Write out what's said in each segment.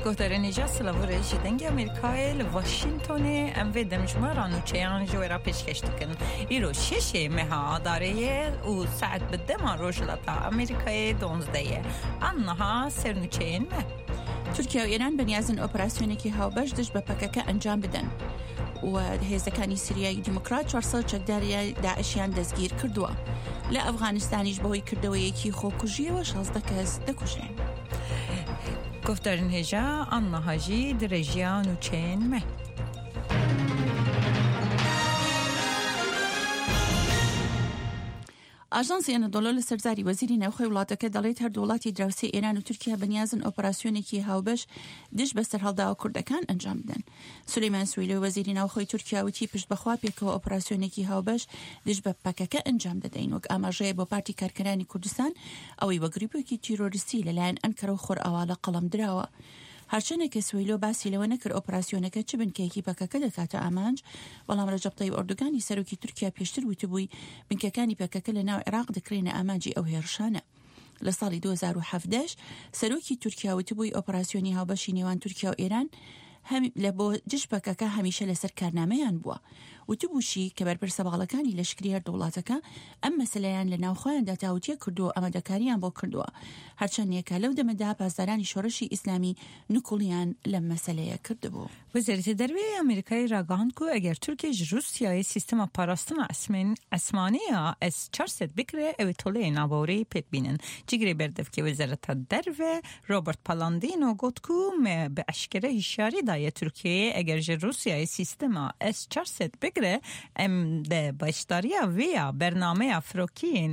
گفتارنیجا سلاوره شدنگ امریکای واشنگتن اموی دمجمارانو چیان جویرا پیشکش دکن ایرو شش مها داره او ساعت بدما روشلتا امریکای 12 آنها سرنوچین مه ترکیه و ایران بنیازن اپراسیونێکی هاوبەش دژ بە پەکەکە ئەنجام بدەن و هێزەکانی سوریایی دیموکرات 400 چەکداری داعشیان دەستگیر کردووە لە ئەفغانستانیش بەهۆی کردەوەیەکی خۆکوژیەوە 16 کەس دەکوژێن. گفتارنیجا آنها جی درجیانو چین مه ئاژانسی ئەنەدۆڵە لە سەرزاری وەزیری ناوخۆی وڵاتەکە دەڵێت هەردوو وڵاتی دراوسێ ئێران و تورکیا بەنیازن ئۆپراسیۆنێکی هاوبەش دژ بە سەرهەڵداوە کوردەکان ئەنجام بدەن. سولەیمان سویلۆ وەزیری ناوخۆی تورکیا وتی پشت بەخوا پێکەوە ئۆپراسیۆنێکی هاوبەش دژ بە پەکەکە ئەنجام دەدەین وەک ئاماژەیە بۆ پارتی کارکەرانی کوردستان ئەوەی بە گروپێکی تیرۆریستی لەلایەن ئەنکەرە و خۆرئاواڵە قەڵەم دراوە. هەرچەندێک سویلۆ باسی لەوە نەکرد ئۆپراسیۆنەکە چ بنکەیەکی پەکەکە دەکاتە ئامانج، بەڵام ڕەجەب طەیب ئەردوگانی سەرۆکی تورکیا پێشتر وتبووی بنکەکانی پەکەکە لە ناو عێراق دەکرێنە ئامانجی ئەو هێرشانە. لە ساڵی 2017 سەرۆکی تورکیا وتبووی ئۆپراسیۆنی هاوبەشی نێوان تورکیا و ئێران لە بۆ جشت پەکەکە هەمیشە لەسەر کارنامەیان بووە. وتبووشی کە بەرپرسە باڵەکانی لەشکری هەردوو وڵاتەکە ئەم مەسەلەیان لە ناوخۆیاندا تاوتیە کردووە ئامادەکاریان بۆ کردووە. هەرچەندێکە لەو دەمەدا پاسدارانی شۆڕشی ئیسلامی نوکوڵیان لەم مەسەلەیە کردبوو. وزارەتی دەرەوەی ئەمریکای ڕاگەاند کە ئەگەر تورکیە رووسیای سیستەمە پاراستنە ئەسمانیە S-400 بکرێ ئەوێ تۆڵەیە ناوبەوەرەی پێک بینن. جگرێ بەردەفکی وەزارەتە دەرەوە رۆبرت پالاندینۆ گوت کە بە ئەشکرە هیشیاری دایە تورکیە ئەگەر رووسیای سیستەمە S-400 بگره ام ده باشداریا ویا برنامه فروکین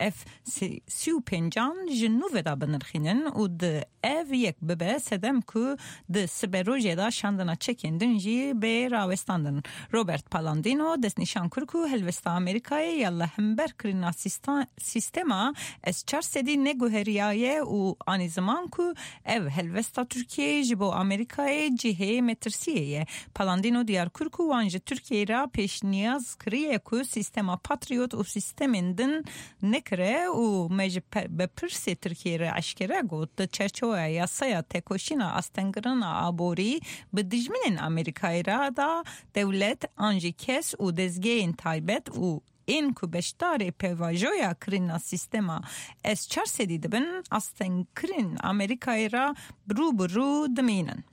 F-35 جنوب دا بنرخینن و ده اف یک ببه سدم که ده سبروژه دا شاندنا چکندن جی به راوستاندن. روبرت پالاندینو دست نشان کرد که هلوستا امریکای یالا همبر کرنا سیستما S-400 نگوهریایه و آنی زمان که اف هلوستا ترکیه جبو امریکای جهه مترسیه. پالاندینو دیار کرد که وانج ترکیه را پیش نیاز کریه که سیستما پاتریوت و سیستمندن نکره و مجب بپرسی ترکیه را اشکره گود چرچوه یاسaya تکوشینا استنگرنا آبوری به دجمنین امریکای را دا دولت آنجی کس و دزگین تایبت و این که بشتار پیواجویا کرنا سیستما S-400 دبن استنگرین امریکای را رو دمینن.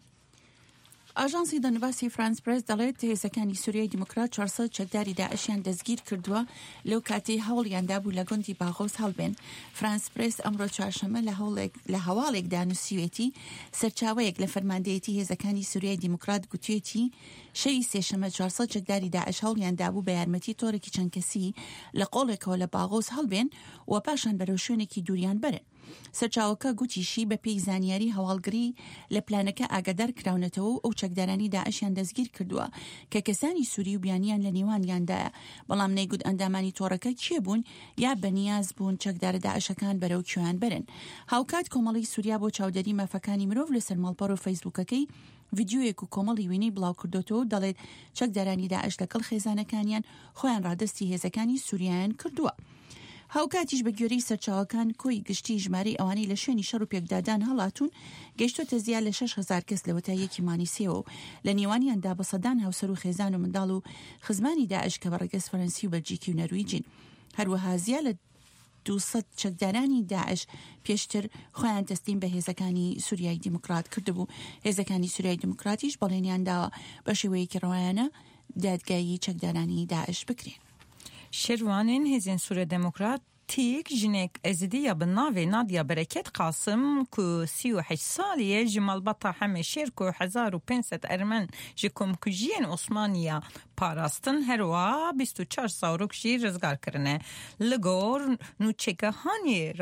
ئاژانسی دەنووسی فرانس پرس دەڵێت هێزەکانی سوریای دیموکرات 400 چەکداری داعشیان دەستگیر کردووە لەو کاتەی هەوڵیاندا بوو لە گوندی باغۆز هەڵبێن. فرانس پرس ئەمڕۆ چوارشەممە لە هەواڵێکدا نووسیوێتی سەرچاوەیەک لە فەرماندەیەتی هێزەکانی سوریای دیموکرات گوتوێتی شەی سێشەمە 400 چەکداری داعش هەوڵیاندا بوو بە یارمەتی تۆڕێکی چەند کەسی لە قۆڵێکەوە لە باغۆز هەڵبێن و پاشان بەرەو شوێنێکی دووریان بەرن. سەرچاوەکە گوتیشی بە پێی زانیاری هەواڵگری لە پلانەکە ئاگادار کراونەتەوە و ئەو چەکدارانی داعشیان دەستگیر کردووە کە کەسانی سووری و بیانیان لە نێوانیاندایە، بەڵام نەیگوت ئەندامانی تۆڕەکە کێ بوون یا بەنیاز بوون چەکدارە داعشەکان بەرەو کوێیان برن. هاوکات کۆمەڵی سووریا بۆ چاودەری مافەکانی مرۆڤ لەسەر ماڵپەڕ و فەیسبووکەکەی ڤیدیۆیەک و کۆمەڵی وینەی بڵاو کردوتەوە دەڵێت چەکدارانی داعش لەگەڵ خێزانەکانیان خۆیان ڕادستی هێزەکانی سووریایان کردووە. هاوکاتیش بە گوێرەی سەرچاوەکان کۆی گشتی ژمارەی ئەوانەی لە شوێنی شەڕ و پێکدادان هەڵاتون گەیشتۆتە زیاد لە 6,000 کەس لە وەتایەکی مانیسیەوە و لە نێوانیاندا بە سەدان هاوسەر و خێزان و منداڵ و خزمانی داعش کە بەڕێگەز فەرەنسی و بەلجیکی و نەرویجین. هەروەها زیاد لە 200 چەکدارانی داعش پێشتر خۆیان تەسلیم بە هێزەکانی سوریای دیموکرات کردبوو. هێزەکانی سوریای دیموکراتیش بەڵێنیانداوە بە شێوەیەکی ڕەوایانە دادگایی چەکدارانی داعش بکرێن. شروانین هزین سوریه دموکرات تیک جنک ازدیا بناوی نادیا برکت قاسم که 38 سالیه جمال بطا همه شیر که 1500 ارمن جکم کجین عثمانیا پاراستن هروا 24 ساروک جی رزگار کرنه لگور نوچگه هانی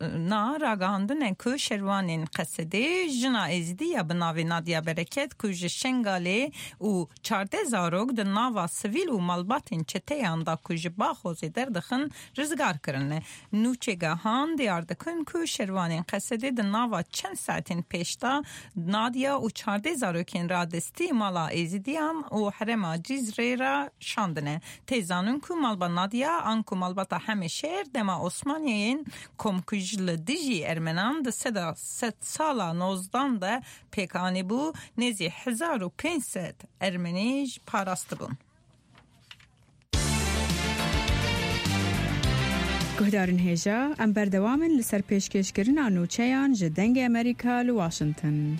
راگاندن که شروانین قصده جنا ازدیا بناوی نادیا برکت که جشنگاله و 14 زاروک د ناوا سویل و مالباتین چتیان دا که جبا خوزی دردخن رزگار کرنه نوچگاهان دیار دکن که شروانین قصده د ناوا چند ساعتین پیشتا نادیا و 14 زاروکین را دستی مالا ازدیان و حرم جزره را شاندنه تیزانون که مالبا نادیا آنکو مالباتا همه شهر دما عثمانیین کمکجل دیجی ارمنان ده 3 سالا 19 ده پیکانی بو نزی 1500 ارمنیج پاراست بون. گهدارن هیجا ام بردوامن لسر پیشکش کرنا نوچیان جدنگ امریکا لواشنطن.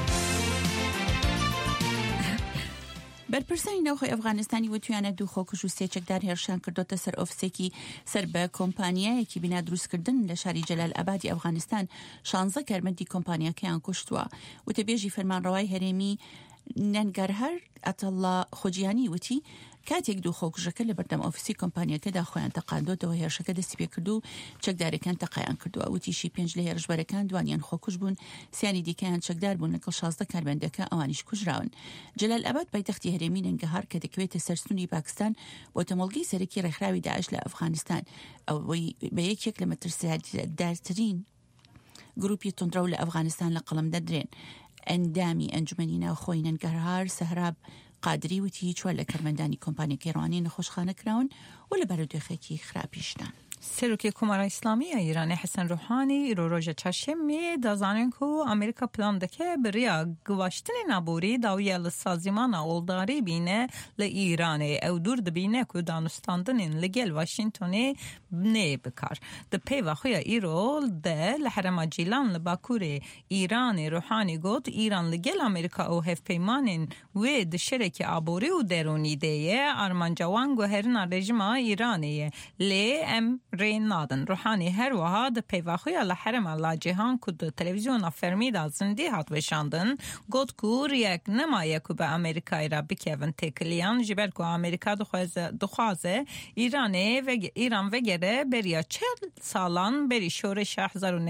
برپرسانی نوخوی افغانستانی و تویانه دو خوکش و سیچک در هرشان کردوتا سر افسکی سر به کمپانیه که بینا دروست کردن لشاری جلال آبادی افغانستان 16 کرمندی کمپانیه که آن کشتوا و تبیجی فرمان روای هرمی ننگرهر اطلاع خوجیانی وتی کاتێک دوو خۆکوژەکە لە بەردەم ئۆفیسی کۆمپانیەکەدا خۆیان تەقاندۆتەوە هێرشەکە دەستی پێ کردو و چەکدارەکان تەقایان کردووە وتیشی 5 لە هێرشبەرەکان دوانیان خۆکوژ بوون سیانی دیکەیان چەکدار بوون لەگەڵ 16 کارمەندەکە ئەوانیش کوژراون. جەلال ئاباد پایتەختی هەرێمی نەنگەهار کە دەکەوێتە سەرسوونی پاکستان بۆ تەمەڵگەی سەرەکی ڕێکخراوی داعش لە ئەفغانستان ئەوەی بە یەکێک لە مەترسیدارترین گروپی تۆندرە لە ئەفغانستان لە قەڵەم دەدرێن. ئەندامی ئەنجومەنی ناوخۆی نەنگەهار سەهراب قادری وتی چوار لە کارمەندانی کۆمپانیەکەی ڕوانی نەخۆشخانە کراون و لە بەرەودۆخێکی خراپیشتان. سروکی کمار اسلامی ایران حسن روحانی رو روز چهارشنبه دازانن که امریکا پلان دکه برای گواشتن نبوری داویل سازمان اولداری بینه ل ایران او دور دبینه که دانستاندن لگل واشنطن نه بکار. د پیو خوی ایرول ده لحرم جیلان لباکور ایران روحانی گفت ایران لگل امریکا او هف پیمانن و د شرک عبوری و درونی دیه ارمان جوان گوهرن رژیم ایرانیه لی ام رین نادن روحانی هر وها د پیواخوی لحرم الله جهان کد تلویزیون فرمیدا زندی هات وشاندن گفت کور یک نمایه که به امریکای را بکیون تکلیان جبر که امریکا دخوازه ایران وگره بریا 40 سالان بری شورش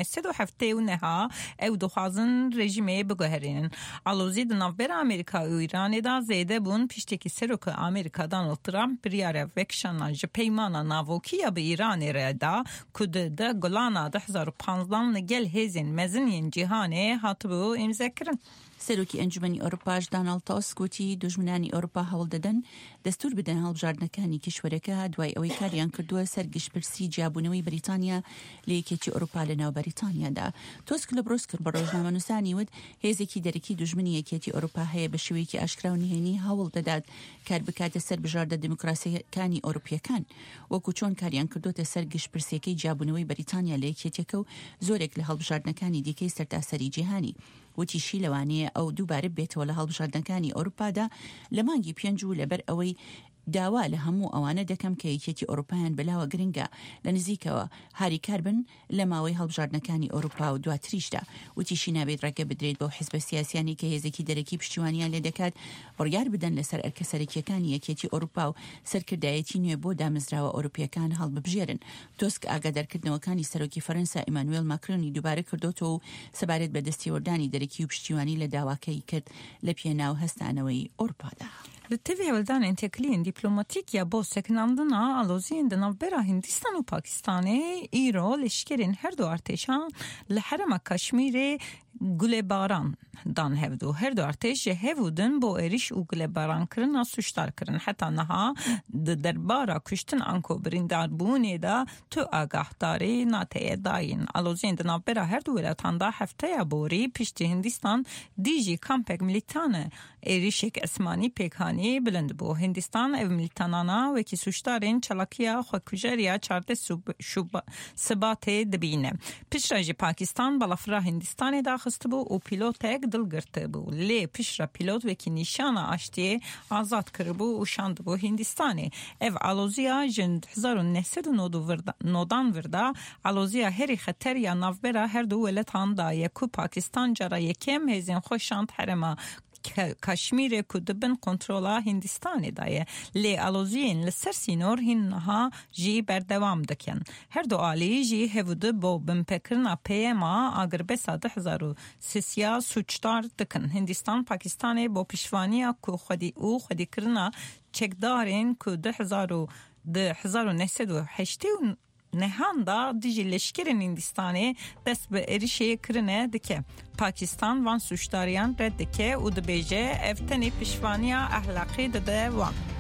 1979 او دخوازن رژیمه بگوهرین علوزی دنابر امریکا و ایران دا زیده بون پیشتکی سروک امریکا دانالد ترامپ بریا وکشان جپیمانا ناوکیه به ایران دا کد ده گلانا 2015 نگل هزین مزنین جهانه هاتبو امضا کرن. سەرۆکی ئەنجومەنی ئەوروپاش دانالد تاسک گوتی دوژمنانی ئەوروپا هەوڵ دەدەن دەستور بدەن هەڵبژاردنەکانی کشوەرەکە دوای ئەوەی کاریان کردووە سەر گشتپرسی جیابوونەوەی بریتانیا لە یەکێتی ئەوروپا لەناو بەریتانیادا. تۆسک لە بڕۆز کرد بە ڕۆژنامەنووسانی وت هێزێکی دەرەکی دوژمنی یەکێتی ئەوروپا هەیە بە شێوەیەکی ئاشکرا و نهێنی هەوڵ دەدات کار بکاتە سەر بژاردە دیموکراسیەکانی ئەوروپیەکان وەکو چۆن کاریان کردوتە سەر گشتپرسیەکەی جیابوونەوەی بەریتانیا لە یەکێتیەکە و زۆرێک لە هەڵبژاردنەکانی دیکەی سەرتاسەری جیهانی. وتیشی لەوانەیە ئەو دووبارە بێتەوە لە هەڵبژاردنەکانی ئەوروپادا لە مانگی 5 و لەبەر ئەوەی داوا لە هەموو ئەوانە دەکەم کە یەکێتی ئەوروپایان بەلاوە گرنگە لە نزیکەوە هاریکار بن لە ماوەی هەڵبژاردنەکانی ئەوروپا و دواتریشدا. وتیشی نابێت ڕێگە بدرێت بۆ حیزبە سیاسیانی کە هێزێکی دەرەکی پشتیوانیان لێ دەکات بڕیار بدەن لەسەر ئەرکەسەرەکیەکانی یەکێتی ئەوروپا و سەرکردایەتی نوێ بۆ دامەزراوە ئەوروپیەکان هەڵببژێرن. تۆسک ئاگادارکردنەوەکانی سەرۆکی فەرەنسا ئیمانوێل ماکرۆنی دووبارە کردوتەوە و سەبارەت بە دەستێوەردانی دەرەکی و پشتیوانی لە داواکەی کرد لە پێناو هەستانەوەی ئەوروپادا. لطفی ولدان انتقالین دیپلماتیک یا با سکناندنا علوزین دنابرا هندستان و پاکستان ایرو لشکرین هر دو ارتشان لحرم کشمیر گل باران دان هفدو هر دو ارتش هفودن با اریش و گل باران کرن سوشتار کرن حتی نها دربارا کشتن انکو بریندار بونه دا تو آگاه داری ناته داین علوزین دنابرا هر دو ولتان دا هفته بوری پشت هندستان دیجی کامپک ملیتانه اریشک اسمانی پیکانی بلند بو هندستان او ملیتانانا وکی سوشتارین چلاکیا خوکوژریا 14 سبات دبینه پیشراجی پاکستان بالافرا هندستان داخست بو و پیلوتک دلگرت بو لی پیشرا پیلوت وکی نشان آشتی آزاد کربو و شاند بو هندستانی او علوزیا جند 1909 وردا علوزیا هری خطر یا نافبرا هر دو ولتان دا یکو پاکستان جرا یکم هزین خوشاند حرما کشمیر کدبن کنترولا هندستانی دایه لی علوزین لسر سینور هنها جی بردوام دکن هر دو آلی جی هفوده با بمپکرنا پیما اگر بسا 2003 سوچتار دکن هندستان پاکستانی با پیشوانی که خودی کرنا چکدارین که 1908 نهان دا دیجی لشکرین هندستانی دست به اریشه کرنه دکه پاکستان وان سوشتاریان رد دکه و دبیجه افتنی پیشوانی احلاقی دده وان